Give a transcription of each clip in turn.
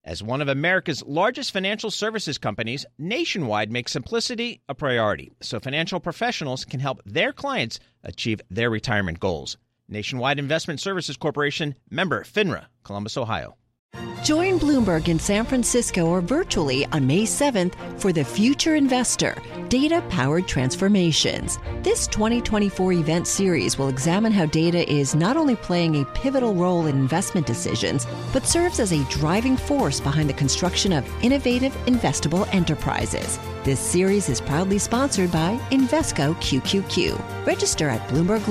As one of America's largest financial services companies, Nationwide makes simplicity a priority so financial professionals can help their clients achieve their retirement goals. Nationwide Investment Services Corporation, member FINRA, Columbus, Ohio. Join Bloomberg in San Francisco or virtually on May 7th for The Future Investor, Data-Powered Transformations. This 2024 event series will examine how data is not only playing a pivotal role in investment decisions, but serves as a driving force behind the construction of innovative, investable enterprises. This series is proudly sponsored by Invesco QQQ. Register at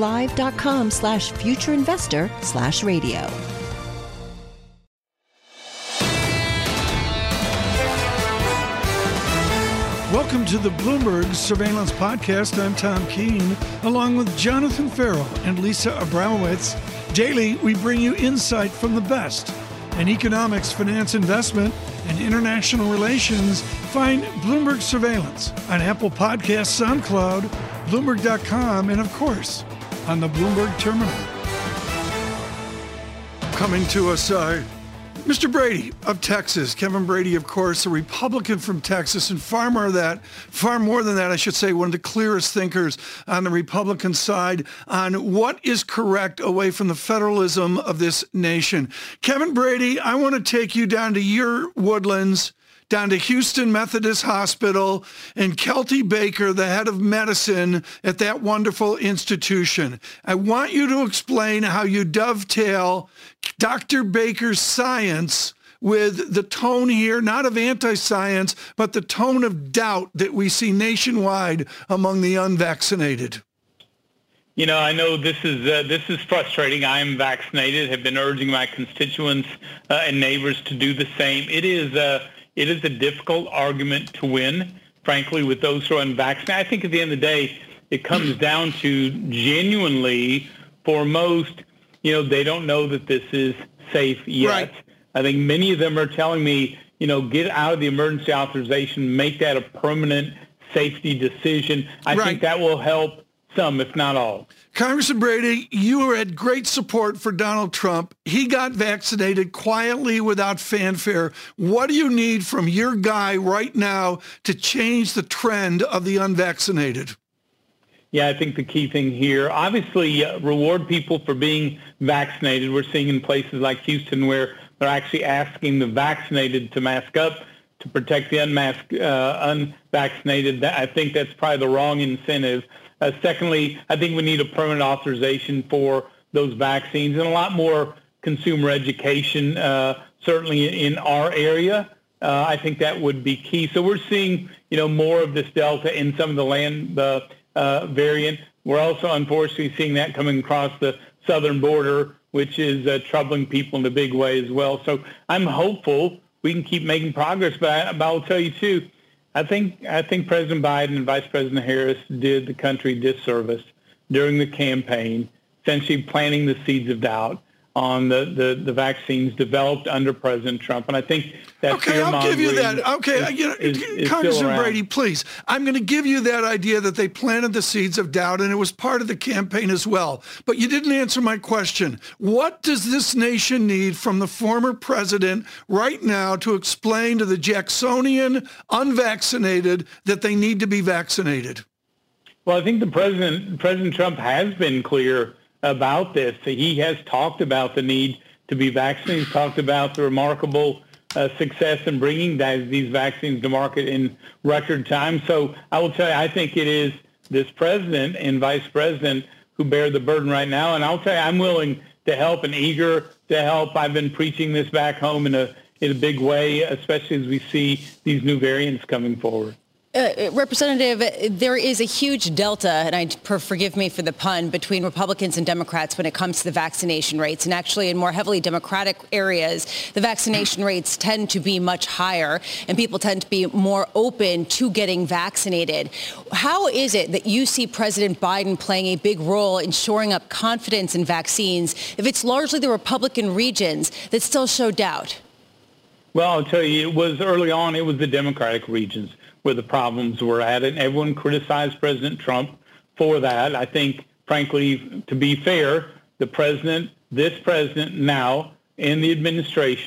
bloomberglive.com/futureinvestor/radio. Welcome to the Bloomberg Surveillance Podcast. I'm Tom Keene, along with Jonathan Farrell and Lisa Abramowitz. Daily, we bring you insight from the best in economics, finance, investment, and international relations. Find Bloomberg Surveillance on Apple Podcasts, SoundCloud, Bloomberg.com, and of course, on the Bloomberg Terminal. Coming to us, Mr. Brady of Texas. Kevin Brady, of course, a Republican from Texas, and far more than that, I should say, one of the clearest thinkers on the Republican side on what is correct away from the federalism of this nation. Kevin Brady, I want to take you down to your Woodlands, down to Houston Methodist Hospital, and Kelty Baker, the head of medicine at that wonderful institution. I want you to explain how you dovetail Dr. Baker's science with the tone here, not of anti-science, but the tone of doubt that we see nationwide among the unvaccinated. You know, I know this is frustrating. I am vaccinated, have been urging my constituents and neighbors to do the same. It is a difficult argument to win, frankly, with those who are unvaccinated. I think at the end of the day, it comes down to genuinely, for most, they don't know that this is safe yet. Right. I think many of them are telling me, get out of the emergency authorization, make that a permanent safety decision. I think that will help some, if not all. Congressman Brady, you had great support for Donald Trump. He got vaccinated quietly without fanfare. What do you need from your guy right now to change the trend of the unvaccinated? Yeah, I think the key thing here, obviously, reward people for being vaccinated. We're seeing in places like Houston where they're actually asking the vaccinated to mask up to protect the unvaccinated. I think that's probably the wrong incentive. Secondly, I think we need a permanent authorization for those vaccines and a lot more consumer education, certainly in our area. I think that would be key. So we're seeing, more of this Delta in some of the variant. We're also unfortunately seeing that coming across the southern border, which is troubling people in a big way as well. So I'm hopeful we can keep making progress, but I'll tell you too, I think President Biden and Vice President Harris did the country disservice during the campaign, essentially planting the seeds of doubt on the vaccines developed under President Trump. And I think that I'll give you that. Congressman Brady, please. I'm going to give you that idea that they planted the seeds of doubt, and it was part of the campaign as well. But you didn't answer my question. What does this nation need from the former president right now to explain to the Jacksonian unvaccinated that they need to be vaccinated? Well, I think President Trump has been clear about this. He has talked about the need to be vaccinated. He's talked about the remarkable success in bringing these vaccines to market in record time. So I will tell you, I think it is this president and vice president who bear the burden right now. And I'll tell you, I'm willing to help and eager to help. I've been preaching this back home in a big way, especially as we see these new variants coming forward. Representative, there is a huge delta, and forgive me for the pun, between Republicans and Democrats when it comes to the vaccination rates. And actually, in more heavily Democratic areas, the vaccination rates tend to be much higher, and people tend to be more open to getting vaccinated. How is it that you see President Biden playing a big role in shoring up confidence in vaccines if it's largely the Republican regions that still show doubt? Well, I'll tell you, it was early on, it was the Democratic regions where the problems were at, and everyone criticized President Trump for that. I think, frankly, to be fair, this president now, and the administration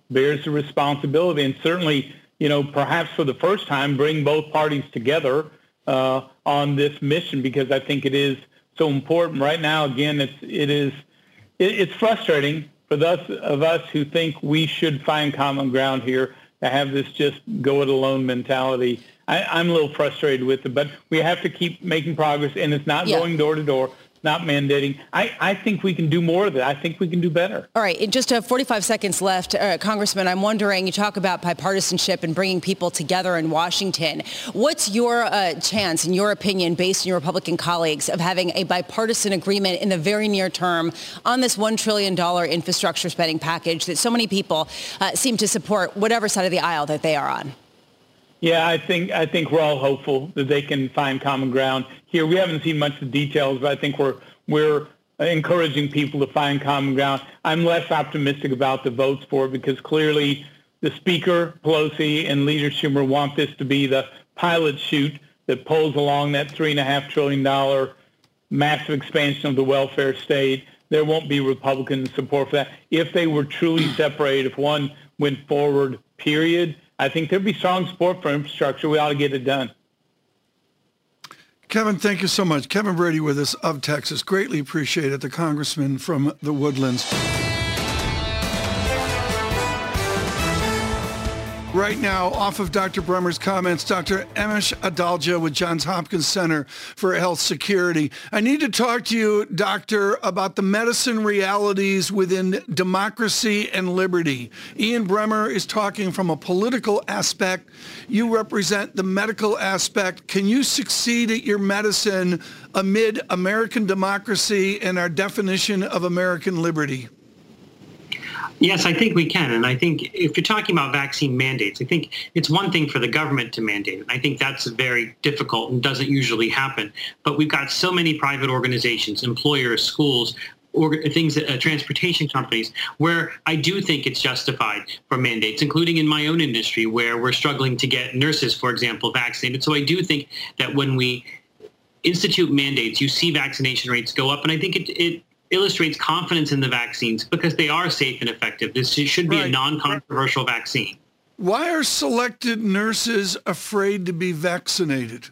bears the responsibility, and certainly, perhaps for the first time, bring both parties together on this mission, because I think it is so important. Right now, again, it's frustrating for those of us who think we should find common ground here to have this just go it alone mentality. I'm a little frustrated with it, but we have to keep making progress, and it's not going door to door, not mandating. I think we can do more of that. I think we can do better. All right. In just 45 seconds left, Congressman, I'm wondering, you talk about bipartisanship and bringing people together in Washington. What's your chance, in your opinion, based on your Republican colleagues, of having a bipartisan agreement in the very near term on this $1 trillion infrastructure spending package that so many people seem to support, whatever side of the aisle that they are on? Yeah, I think we're all hopeful that they can find common ground here. We haven't seen much of the details, but I think we're encouraging people to find common ground. I'm less optimistic about the votes for it, because clearly the Speaker, Pelosi, and Leader Schumer want this to be the pilot chute that pulls along that $3.5 trillion massive expansion of the welfare state. There won't be Republican support for that. If they were truly separated, if one went forward, period, I think there'd be strong support for infrastructure. We ought to get it done. Kevin, thank you so much. Kevin Brady with us of Texas. Greatly appreciate it. The congressman from the Woodlands. Right now, off of Dr. Bremer's comments, Dr. Amish Adalja with Johns Hopkins Center for Health Security. I need to talk to you, Doctor, about the medicine realities within democracy and liberty. Ian Bremmer is talking from a political aspect. You represent the medical aspect. Can you succeed at your medicine amid American democracy and our definition of American liberty? Yes, I think we can. And I think if you're talking about vaccine mandates, I think it's one thing for the government to mandate it. I think that's very difficult and doesn't usually happen. But we've got so many private organizations, employers, schools, transportation companies, where I do think it's justified for mandates, including in my own industry, where we're struggling to get nurses, for example, vaccinated. So I do think that when we institute mandates, you see vaccination rates go up. And I think it illustrates confidence in the vaccines because they are safe and effective. This should be a non-controversial vaccine. Why are selected nurses afraid to be vaccinated?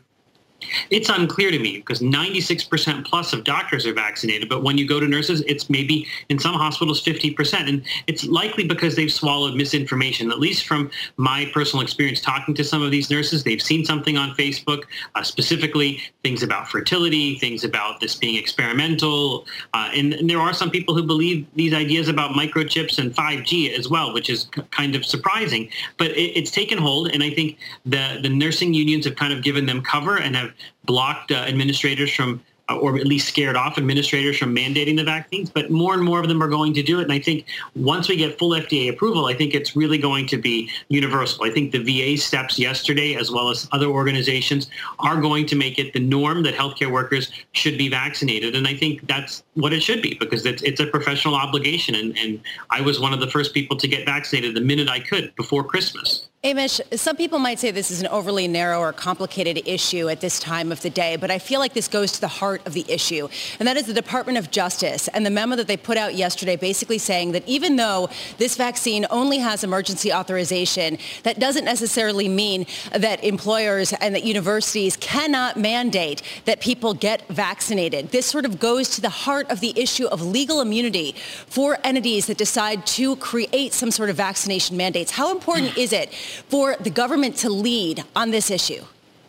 It's unclear to me because 96% plus of doctors are vaccinated. But when you go to nurses, it's maybe in some hospitals 50%. And it's likely because they've swallowed misinformation. At least from my personal experience talking to some of these nurses, they've seen something on Facebook, specifically things about fertility, things about this being experimental. And there are some people who believe these ideas about microchips and 5G as well, which is kind of surprising. But it's taken hold. And I think the nursing unions have kind of given them cover and have blocked administrators from, or at least scared off administrators from mandating the vaccines, but more and more of them are going to do it. And I think once we get full FDA approval, I think it's really going to be universal. I think the VA steps yesterday, as well as other organizations, are going to make it the norm that healthcare workers should be vaccinated. And I think that's what it should be because it's a professional obligation. And I was one of the first people to get vaccinated the minute I could before Christmas. Amish, some people might say this is an overly narrow or complicated issue at this time of the day, but I feel like this goes to the heart of the issue, and that is the Department of Justice and the memo that they put out yesterday basically saying that even though this vaccine only has emergency authorization, that doesn't necessarily mean that employers and that universities cannot mandate that people get vaccinated. This sort of goes to the heart of the issue of legal immunity for entities that decide to create some sort of vaccination mandates. How important is it for the government to lead on this issue?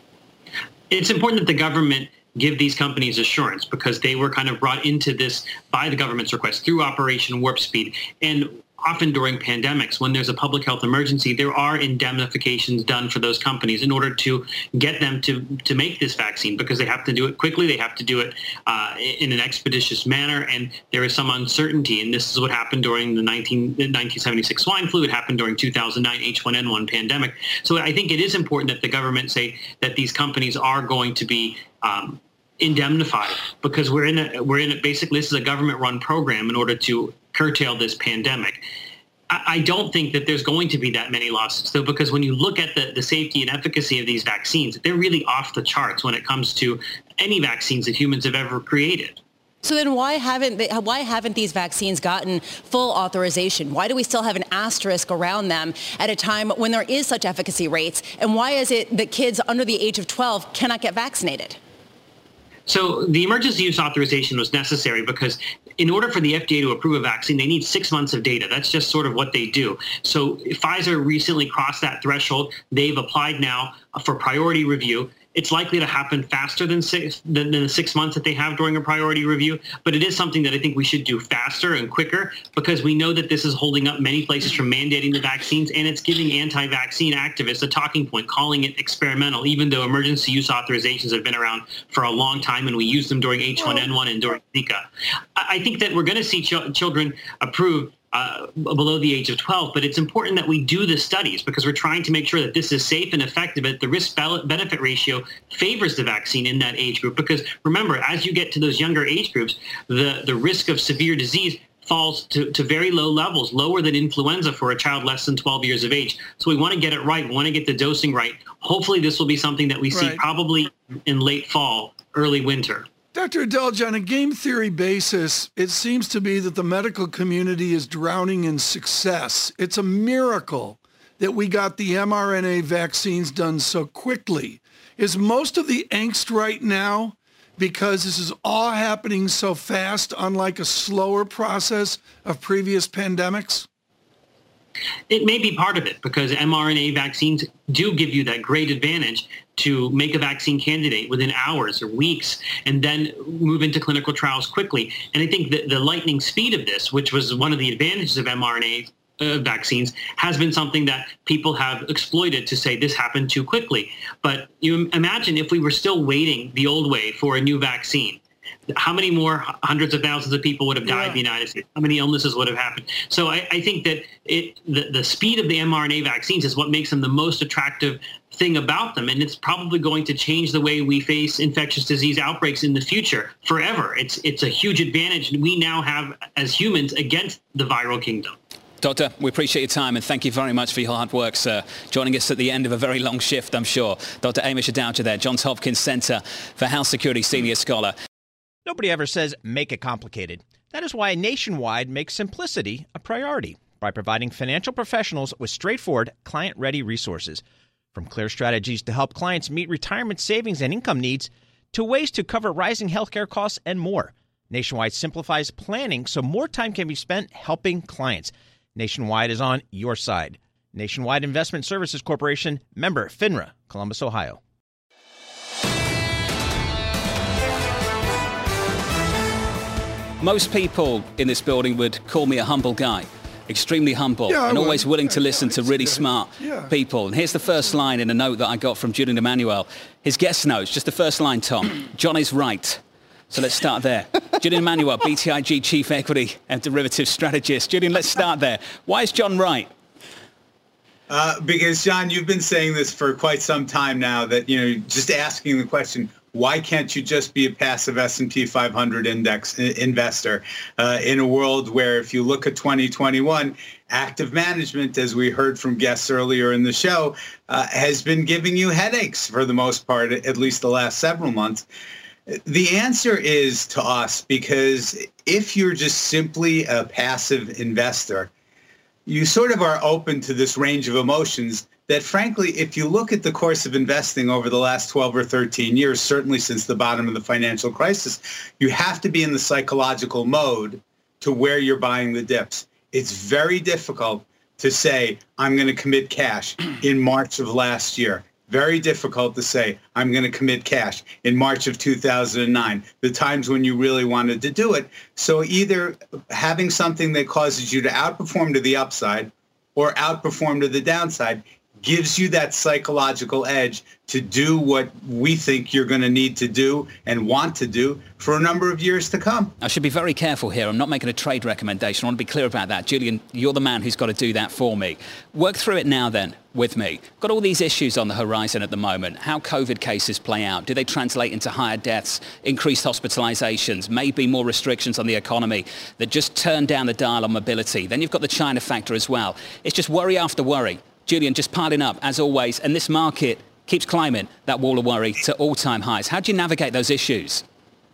It's important that the government give these companies assurance because they were kind of brought into this by the government's request through Operation Warp Speed. And often during pandemics, when there's a public health emergency, there are indemnifications done for those companies in order to get them to make this vaccine because they have to do it quickly. They have to do it in an expeditious manner. And there is some uncertainty. And this is what happened during the 1976 swine flu. It happened during 2009 H1N1 pandemic. So I think it is important that the government say that these companies are going to be indemnified because we're in a basically this is a government-run program in order to curtail this pandemic. I don't think that there's going to be that many lawsuits, though, because when you look at the safety and efficacy of these vaccines, they're really off the charts when it comes to any vaccines that humans have ever created. So then why haven't these vaccines gotten full authorization? Why do we still have an asterisk around them at a time when there is such efficacy rates? And why is it that kids under the age of 12 cannot get vaccinated? So the emergency use authorization was necessary because in order for the FDA to approve a vaccine, they need 6 months of data. That's just sort of what they do. So Pfizer recently crossed that threshold. They've applied now for priority review. It's likely to happen faster than the 6 months that they have during a priority review. But it is something that I think we should do faster and quicker because we know that this is holding up many places from mandating the vaccines, and it's giving anti-vaccine activists a talking point, calling it experimental, even though emergency use authorizations have been around for a long time, and we used them during H1N1 and during Zika. I think that we're going to see children approved below the age of 12, but it's important that we do the studies because we're trying to make sure that this is safe and effective, that the risk-benefit ratio favors the vaccine in that age group. Because remember, as you get to those younger age groups, the risk of severe disease falls to very low levels, lower than influenza for a child less than 12 years of age. So we want to get it right. We want to get the dosing right. Hopefully this will be something that we see probably in late fall, early winter. Dr. Adelja, on a game theory basis, it seems to be that the medical community is drowning in success. It's a miracle that we got the mRNA vaccines done so quickly. Is most of the angst right now because this is all happening so fast, unlike a slower process of previous pandemics? It may be part of it because mRNA vaccines do give you that great advantage to make a vaccine candidate within hours or weeks and then move into clinical trials quickly. And I think that the lightning speed of this, which was one of the advantages of mRNA vaccines, has been something that people have exploited to say this happened too quickly. But you imagine if we were still waiting the old way for a new vaccine. How many more hundreds of thousands of people would have died in the United States? How many illnesses would have happened? So I think that the speed of the mRNA vaccines is what makes them the most attractive thing about them. And it's probably going to change the way we face infectious disease outbreaks in the future forever. It's a huge advantage we now have as humans against the viral kingdom. Doctor, we appreciate your time and thank you very much for your hard work, sir. Joining us at the end of a very long shift, I'm sure. Dr. Amish Adelja there, Johns Hopkins Center for Health Security Senior Scholar. Nobody ever says make it complicated. That is why Nationwide makes simplicity a priority by providing financial professionals with straightforward, client-ready resources. From clear strategies to help clients meet retirement savings and income needs to ways to cover rising healthcare costs and more. Nationwide simplifies planning so more time can be spent helping clients. Nationwide is on your side. Nationwide Investment Services Corporation, member FINRA, Columbus, Ohio. Most people in this building would call me a humble guy, extremely humble, and always willing to listen to really smart people. And here's the first line in a note that I got from Julian Emanuel. His guest notes, just the first line, Tom. John is right. So let's start there. Julian Emanuel, BTIG Chief Equity and Derivatives Strategist. Julian, let's start there. Why is John right? Because, John, you've been saying this for quite some time now that, just asking the question, why can't you just be a passive S&P 500 index investor in a world where if you look at 2021, active management, as we heard from guests earlier in the show, has been giving you headaches for the most part, at least the last several months? The answer is to us, because if you're just simply a passive investor, you sort of are open to this range of emotions that, frankly, if you look at the course of investing over the last 12 or 13 years, certainly since the bottom of the financial crisis, you have to be in the psychological mode to where you're buying the dips. It's very difficult to say, I'm going to commit cash in March of last year. Very difficult to say, I'm going to commit cash in March of 2009, the times when you really wanted to do it. So either having something that causes you to outperform to the upside or outperform to the downside gives you that psychological edge to do what we think you're going to need to do and want to do for a number of years to come. I should be very careful here. I'm not making a trade recommendation. I want to be clear about that. Julian, you're the man who's got to do that for me. Work through it now then with me. Got all these issues on the horizon at the moment. How COVID cases play out. Do they translate into higher deaths, increased hospitalizations, maybe more restrictions on the economy that just turn down the dial on mobility? Then you've got the China factor as well. It's just worry after worry. Julian, just piling up, as always, and this market keeps climbing that wall of worry to all-time highs. How do you navigate those issues?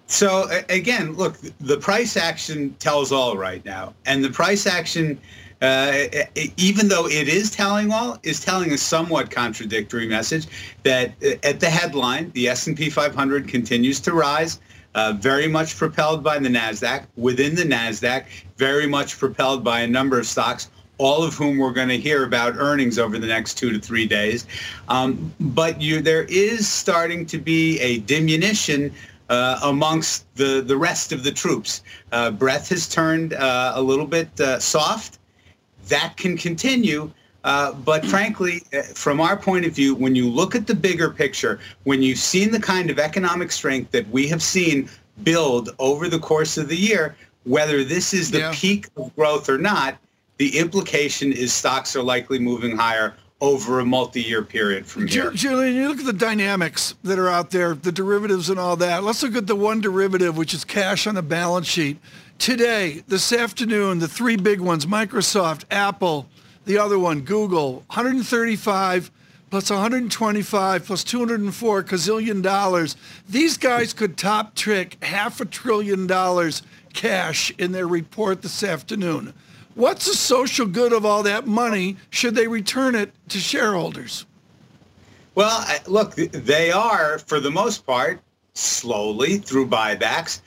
So again, look, the price action tells all right now. And the price action, even though it is telling all, is telling a somewhat contradictory message that at the headline, the S&P 500 continues to rise, very much propelled by the NASDAQ. Within the NASDAQ, very much propelled by a number of stocks, all of whom we're going to hear about earnings over the next 2 to 3 days. But there is starting to be a diminution amongst the rest of the troops. Breath has turned a little bit soft. That can continue. But frankly, from our point of view, when you look at the bigger picture, when you've seen the kind of economic strength that we have seen build over the course of the year, whether this is the peak of growth or not, the implication is stocks are likely moving higher over a multi-year period from here. Julian, you look at the dynamics that are out there, the derivatives and all that. Let's look at the one derivative, which is cash on the balance sheet. Today, this afternoon, the three big ones, Microsoft, Apple, the other one, Google, 135 plus 125 plus 204 gazillion dollars. These guys could top trick $500 billion cash in their report this afternoon. What's the social good of all that money? Should they return it to shareholders? Well, look, they are, for the most part, slowly through buybacks.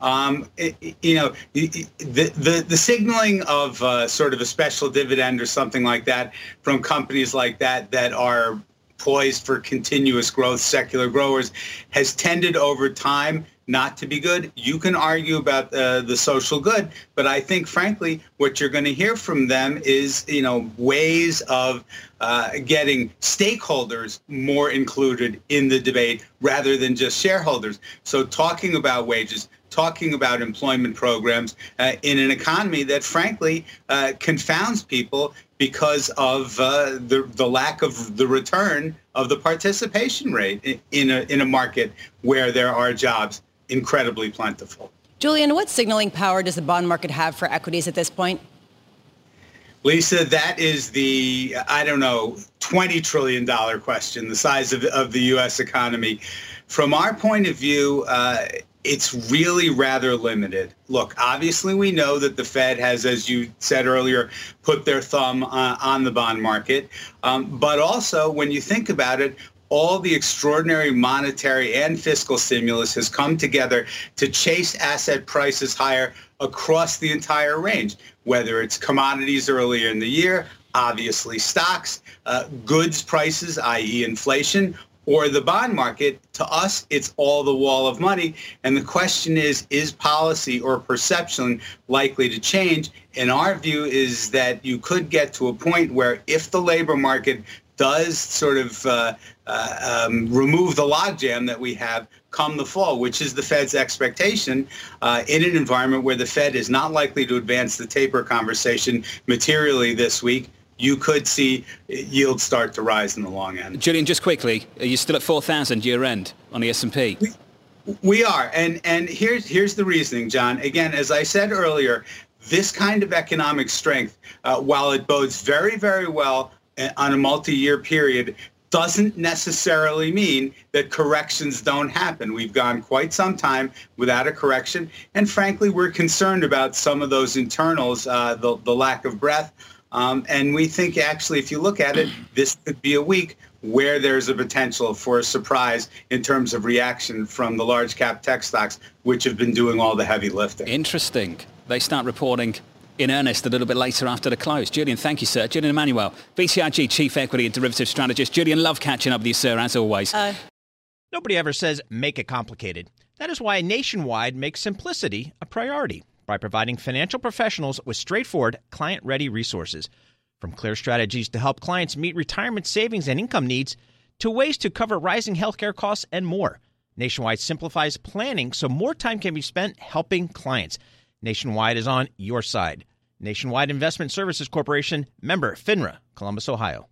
The signaling of sort of a special dividend or something like that from companies like that are poised for continuous growth, secular growers, has tended over time not to be good. You can argue about the social good, but I think, frankly, what you're going to hear from them is, ways of getting stakeholders more included in the debate rather than just shareholders. So talking about wages, talking about employment programs in an economy that, frankly, confounds people because of the lack of the return of the participation rate in a market where there are jobs incredibly plentiful. Julian, what signaling power does the bond market have for equities at this point? Lisa, that is the, $20 trillion question, the size of the U.S. economy. From our point of view, it's really rather limited. Look, obviously we know that the Fed has, as you said earlier, put their thumb on the bond market. But also, when you think about it, all the extraordinary monetary and fiscal stimulus has come together to chase asset prices higher across the entire range, whether it's commodities earlier in the year, obviously stocks, goods prices, i.e. inflation, or the bond market. To us, it's all the wall of money. And the question is policy or perception likely to change? And our view is that you could get to a point where if the labor market does sort of remove the logjam that we have come the fall, which is the Fed's expectation, in an environment where the Fed is not likely to advance the taper conversation materially this week, you could see yields start to rise in the long end. Julian, just quickly, are you still at 4,000 year-end on the S&P? We are, and here's the reasoning, John. Again, as I said earlier, this kind of economic strength, while it bodes very, very well on a multi-year period, doesn't necessarily mean that corrections don't happen. We've gone quite some time without a correction, and frankly, we're concerned about some of those internals, the lack of breadth. And we think, actually, if you look at it, this could be a week where there's a potential for a surprise in terms of reaction from the large cap tech stocks, which have been doing all the heavy lifting. Interesting. They start reporting in earnest a little bit later after the close. Julian, thank you, sir. Julian Emanuel, BTIG Chief Equity and Derivative Strategist. Julian, love catching up with you, sir, as always. Nobody ever says make it complicated. That is why Nationwide makes simplicity a priority by providing financial professionals with straightforward, client-ready resources. From clear strategies to help clients meet retirement savings and income needs, to ways to cover rising healthcare costs and more. Nationwide simplifies planning so more time can be spent helping clients. Nationwide is on your side. Nationwide Investment Services Corporation, member FINRA, Columbus, Ohio.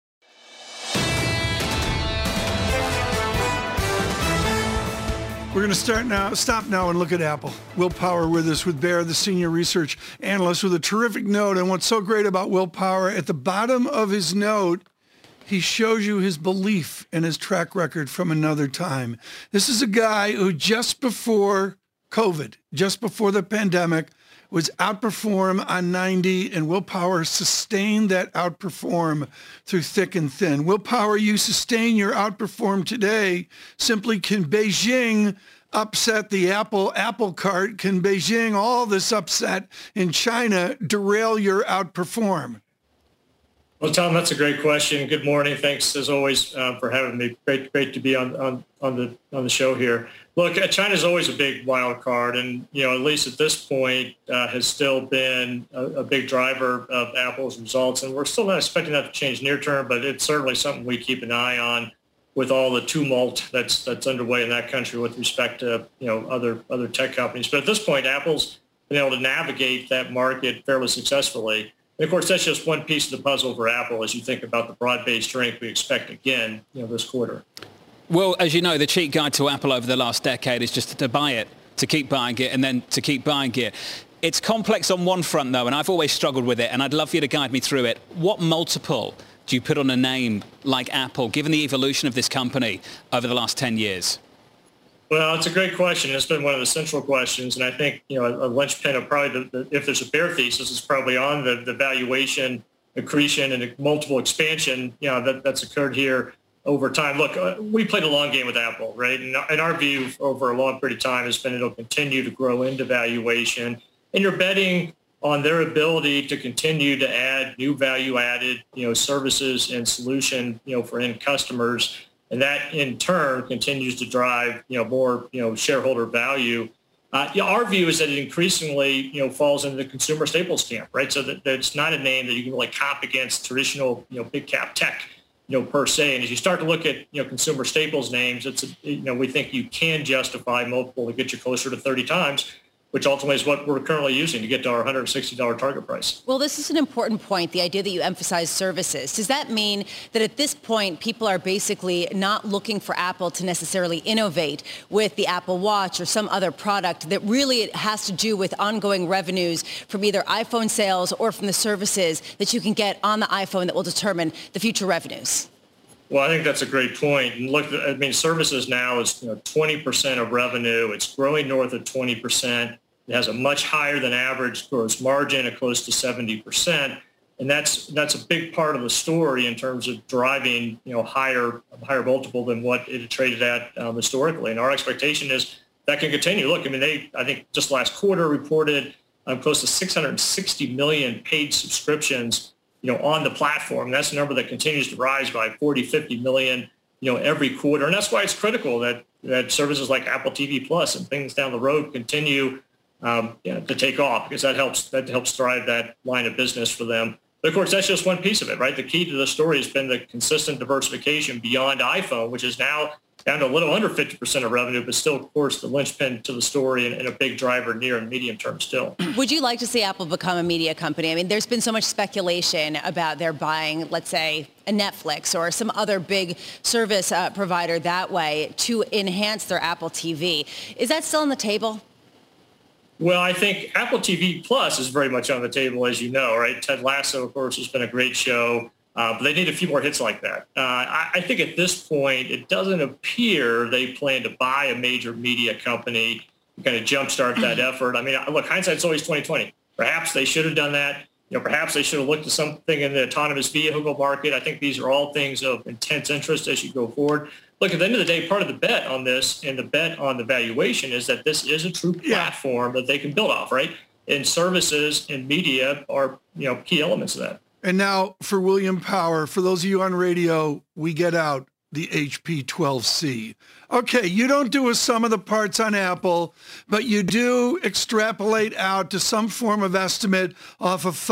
We're going to stop now and look at Apple. Will Power with us, with Baer, the senior research analyst, with a terrific note. And what's so great about Will Power, at the bottom of his note, he shows you his belief in his track record from another time. This is a guy who just before COVID, just before the pandemic, was outperform on 90, and willpower sustained that outperform through thick and thin. Willpower, you sustain your outperform today. Simply, can Beijing upset the apple cart? Can Beijing, all this upset in China, derail your outperform? Well, Tom, that's a great question. Good morning. Thanks as always for having me. Great to be on the show here. Look, China's always a big wild card, and at least at this point, has still been a big driver of Apple's results, and we're still not expecting that to change near term, but it's certainly something we keep an eye on with all the tumult that's underway in that country with respect to other tech companies. But at this point, Apple's been able to navigate that market fairly successfully. And of course, that's just one piece of the puzzle for Apple as you think about the broad-based strength we expect again, this quarter. Well, as you know, the cheat guide to Apple over the last decade is just to buy it, to keep buying it, and then to keep buying it. It's complex on one front, though, and I've always struggled with it, and I'd love for you to guide me through it. What multiple do you put on a name like Apple, given the evolution of this company over the last 10 years? Well, it's a great question. It's been one of the central questions, and I think a linchpin of probably if there's a bear thesis, is probably on the valuation accretion and multiple expansion that's occurred here over time. Look, we played a long game with Apple, right? And our view over a long period of time has been it'll continue to grow into valuation, and you're betting on their ability to continue to add new value-added services and solution for end customers. And that, in turn, continues to drive, more, shareholder value. Our view is that it increasingly, falls into the consumer staples camp, right? So that it's not a name that you can really comp against traditional, big cap tech, per se. And as you start to look at, consumer staples names, it's, we think you can justify multiple to get you closer to 30 times, which ultimately is what we're currently using to get to our $160 target price. Well, this is an important point, the idea that you emphasize services. Does that mean that at this point, people are basically not looking for Apple to necessarily innovate with the Apple Watch or some other product that really has to do with ongoing revenues from either iPhone sales or from the services that you can get on the iPhone that will determine the future revenues? Well, I think that's a great point. And look, services now is 20% of revenue. It's growing north of 20%. It has a much higher than average gross margin at close to 70%. And that's a big part of the story in terms of driving, higher multiple than what it had traded at historically. And our expectation is that can continue. Look, I think just last quarter reported close to 660 million paid subscriptions, on the platform. And that's a number that continues to rise by 40, 50 million, every quarter. And that's why it's critical that services like Apple TV Plus and things down the road continue to take off, because that helps drive that line of business for them. But of course, that's just one piece of it, right? The key to the story has been the consistent diversification beyond iPhone, which is now down to a little under 50% of revenue, but still, of course, the linchpin to the story and a big driver near and medium term still. Would you like to see Apple become a media company? There's been so much speculation about their buying, let's say, a Netflix or some other big service provider that way to enhance their Apple TV. Is that still on the table? Well, I think Apple TV Plus is very much on the table, as you know, right? Ted Lasso, of course, has been a great show, but they need a few more hits like that. I think at this point, it doesn't appear they plan to buy a major media company to kind of jumpstart that effort. Look, hindsight's always 20/20. Perhaps they should have done that. Perhaps they should have looked at something in the autonomous vehicle market. I think these are all things of intense interest as you go forward. Look, at the end of the day, part of the bet on this and the bet on the valuation is that this is a true platform that they can build off, right? And services and media are, key elements of that. And now for William Power, for those of you on radio, we get out the HP 12C. Okay, you don't do a sum of the parts on Apple, but you do extrapolate out to some form of estimate off of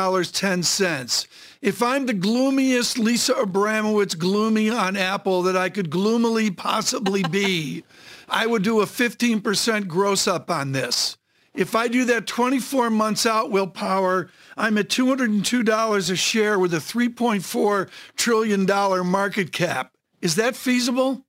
$5.10. If I'm the gloomiest Lisa Abramowitz gloomy on Apple that I could gloomily possibly be, I would do a 15% gross up on this. If I do that 24 months out, Will Power, I'm at $202 a share with a $3.4 trillion market cap. Is that feasible?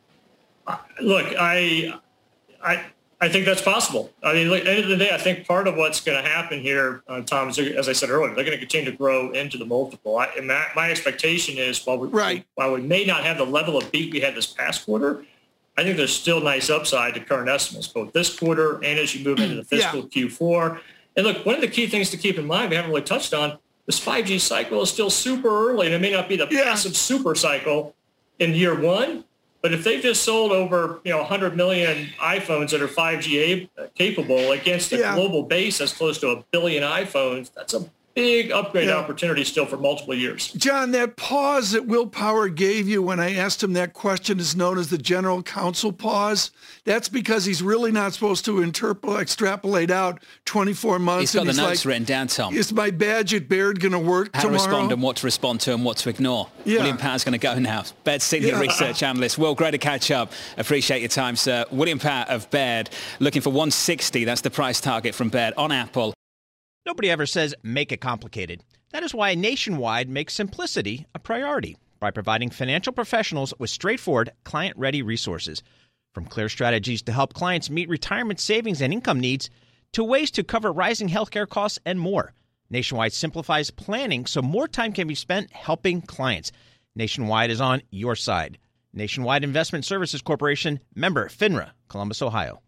Look, I think that's possible. At the end of the day, I think part of what's going to happen here, Tom, is, as I said earlier, they're going to continue to grow into the multiple. My expectation is while we may not have the level of beat we had this past quarter, I think there's still nice upside to current estimates, both this quarter and as you move into the fiscal Q4. And look, one of the key things to keep in mind we haven't really touched on, this 5G cycle is still super early, and it may not be the massive super cycle in year one, but if they've just sold over 100 million iPhones that are 5G capable against a global base that's close to 1 billion iPhones, that's a big upgrade opportunity still for multiple years. John, that pause that Will Power gave you when I asked him that question is known as the general counsel pause. That's because he's really not supposed to extrapolate out 24 months. He's got the notes written down, Tom. Is my badge at Baird going to work tomorrow? How to respond and what to respond to and what to ignore. William Power's going to go now. Baird Senior Research Analyst. Will, great to catch up. Appreciate your time, sir. William Power of Baird, looking for 160. That's the price target from Baird on Apple. Nobody ever says make it complicated. That is why Nationwide makes simplicity a priority by providing financial professionals with straightforward, client-ready resources. From clear strategies to help clients meet retirement savings and income needs to ways to cover rising healthcare costs and more. Nationwide simplifies planning so more time can be spent helping clients. Nationwide is on your side. Nationwide Investment Services Corporation, member FINRA, Columbus, Ohio.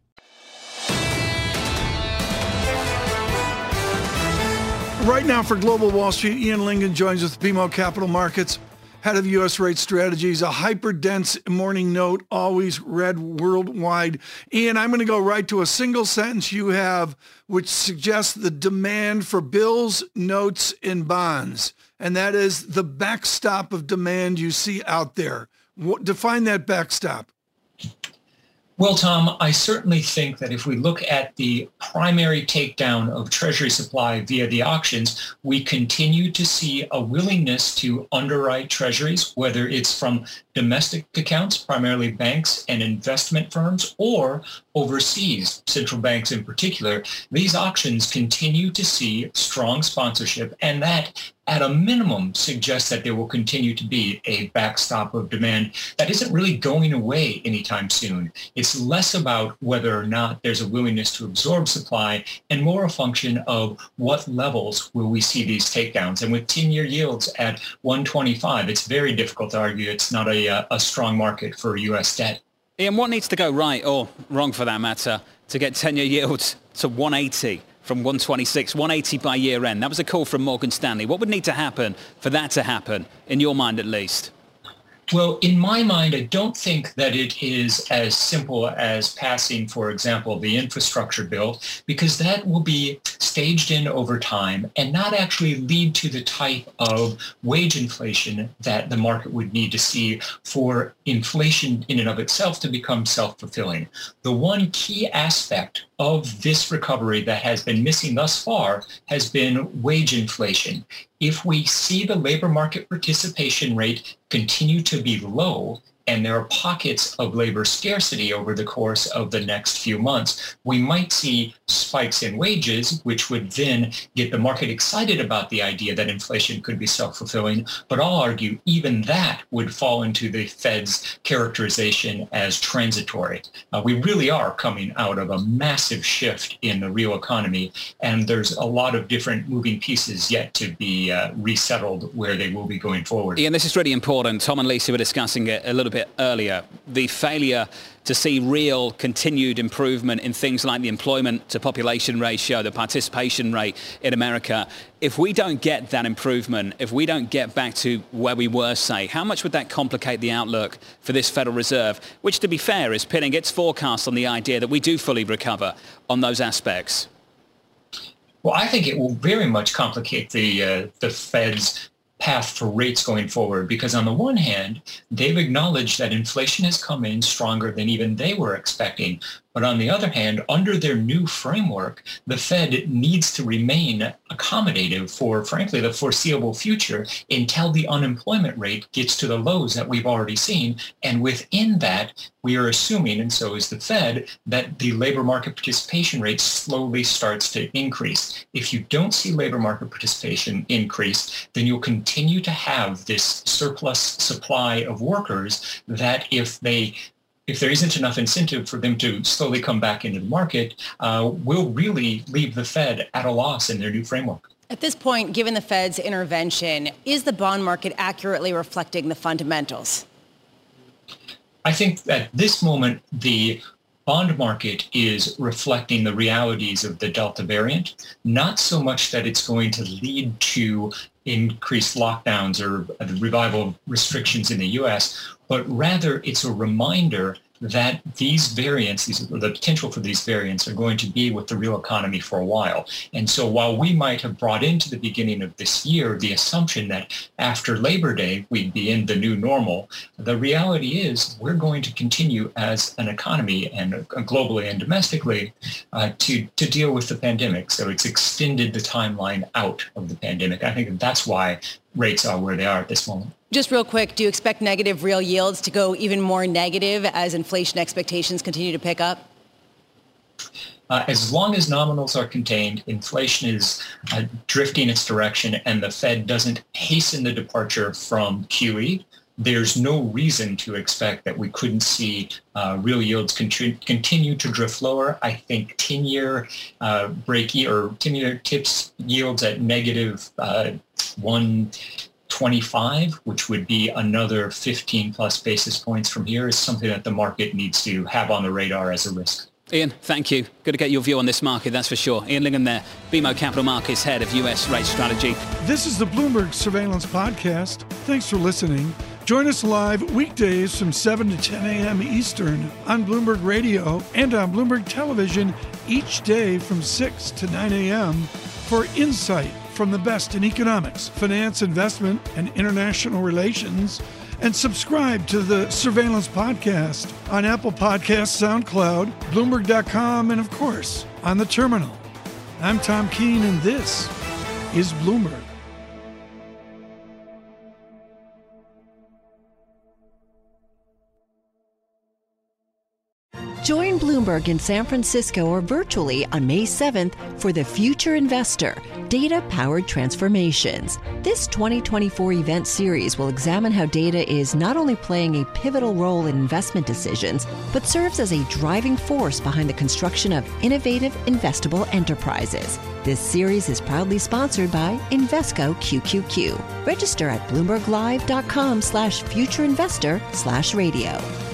Right now for Global Wall Street, Ian Lincoln joins us with BMO Capital Markets, head of U.S. rate strategies, a hyper-dense morning note, always read worldwide. Ian, I'm going to go right to a single sentence you have, which suggests the demand for bills, notes, and bonds. And that is the backstop of demand you see out there. Define that backstop. Well, Tom, I certainly think that if we look at the primary takedown of Treasury supply via the auctions, we continue to see a willingness to underwrite Treasuries, whether it's from domestic accounts, primarily banks and investment firms, or overseas, central banks in particular. These auctions continue to see strong sponsorship, and that at a minimum suggests that there will continue to be a backstop of demand that isn't really going away anytime soon. It's less about whether or not there's a willingness to absorb supply and more a function of what levels will we see these takedowns. And with 10-year yields at 125, it's very difficult to argue it's not a strong market for U.S. debt. Ian, what needs to go right, or wrong for that matter, to get 10-year yields to 180 from 126, 180 by year end? That was a call from Morgan Stanley. What would need to happen for that to happen, in your mind at least? Well, in my mind, I don't think that it is as simple as passing, for example, the infrastructure bill, because that will be staged in over time and not actually lead to the type of wage inflation that the market would need to see for inflation in and of itself to become self-fulfilling. The one key aspect of this recovery that has been missing thus far has been wage inflation. If we see the labor market participation rate continue to be low, and there are pockets of labor scarcity over the course of the next few months, we might see spikes in wages, which would then get the market excited about the idea that inflation could be self-fulfilling. But I'll argue even that would fall into the Fed's characterization as transitory. We really are coming out of a massive shift in the real economy, and there's a lot of different moving pieces yet to be resettled where they will be going forward. Ian, this is really important. Tom and Lisa were discussing it a little bit earlier. The failure to see real continued improvement in things like the employment to population ratio, the participation rate in America. If we don't get that improvement, if we don't get back to where we were, say, how much would that complicate the outlook for this Federal Reserve, which, to be fair, is pinning its forecast on the idea that we do fully recover on those aspects? Well, I think it will very much complicate the Fed's path for rates going forward, because on the one hand, they've acknowledged that inflation has come in stronger than even they were expecting. But on the other hand, under their new framework, the Fed needs to remain accommodative for, frankly, the foreseeable future until the unemployment rate gets to the lows that we've already seen. And within that, we are assuming, and so is the Fed, that the labor market participation rate slowly starts to increase. If you don't see labor market participation increase, then you'll continue to have this surplus supply of workers that if there isn't enough incentive for them to slowly come back into the market, will really leave the Fed at a loss in their new framework. At this point, given the Fed's intervention, is the bond market accurately reflecting the fundamentals? I think at this moment, the bond market is reflecting the realities of the Delta variant, not so much that it's going to lead to increased lockdowns or the revival of restrictions in the U.S., but rather it's a reminder that these variants, the potential for these variants are going to be with the real economy for a while. And so while we might have brought into the beginning of this year the assumption that after Labor Day we'd be in the new normal, the reality is we're going to continue as an economy and globally and domestically to deal with the pandemic. So it's extended the timeline out of the pandemic. I think that's why rates are where they are at this moment. Just real quick, do you expect negative real yields to go even more negative as inflation expectations continue to pick up? As long as nominals are contained, inflation is drifting its direction, and the Fed doesn't hasten the departure from QE, there's no reason to expect that we couldn't see real yields continue to drift lower. I think 10-year or 10-year TIPS yields at negative 125, which would be another 15 plus basis points from here, is something that the market needs to have on the radar as a risk. Ian, thank you. Good to get your view on this market, that's for sure. Ian Lingham there, BMO Capital Markets Head of US Rate Strategy. This is the Bloomberg Surveillance Podcast. Thanks for listening. Join us live weekdays from 7 to 10 a.m. Eastern on Bloomberg Radio and on Bloomberg Television each day from 6 to 9 a.m. for insight from the best in economics, finance, investment, and international relations. And subscribe to the Surveillance Podcast on Apple Podcasts, SoundCloud, Bloomberg.com, and of course, on the terminal. I'm Tom Keene, and this is Bloomberg. Join Bloomberg in San Francisco or virtually on May 7th for The Future Investor, Data-Powered Transformations. This 2024 event series will examine how data is not only playing a pivotal role in investment decisions, but serves as a driving force behind the construction of innovative, investable enterprises. This series is proudly sponsored by Invesco QQQ. Register at BloombergLive.com/futureinvestor/radio.